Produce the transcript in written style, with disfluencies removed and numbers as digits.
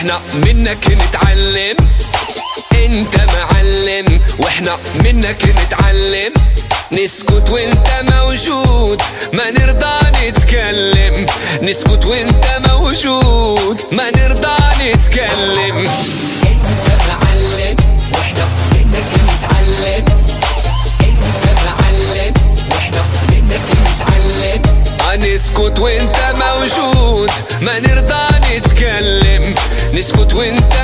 واحنا منك نتعلم. انت معلم واحنا منك نتعلم. نسكت وانت موجود ما نرضى نتكلم. نسكت وانت موجود ما نرضى نتكلم. انت معلم واحنا منك نتعلم. انت معلم واحنا منك نتعلم. نسكت وانت موجود ما نرضى نتكلم. نسكت وانت